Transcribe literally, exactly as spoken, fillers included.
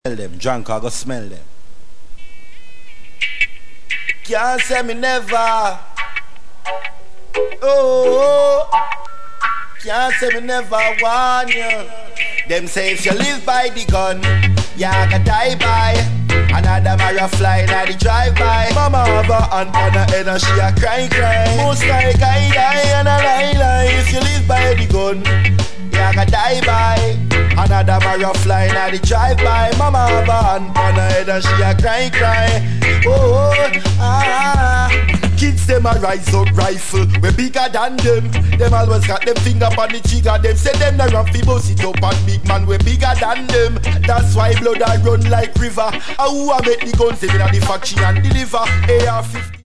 them, drunk, I go smell them. Can't say me never. Oh, can't say me never warn you. Them say if you live by the gun, you gonna die by. Another Mara fly now the drive by. Mama have a hand on her head and she a cry cry. Most like I die and a lie lie. If you live by the gun, you gonna die by. Another Mara fly now the drive by. Mama have a hand on her head and she a cry cry. Oh, ah. Kids them a rise up rifle, we bigger than them. Them always got them finger on the trigger. Them say them na run fi bust it up and big man we bigger than them. That's why blood a run like river. Ah, who a make the guns them inna the factory and deliver A R fifty.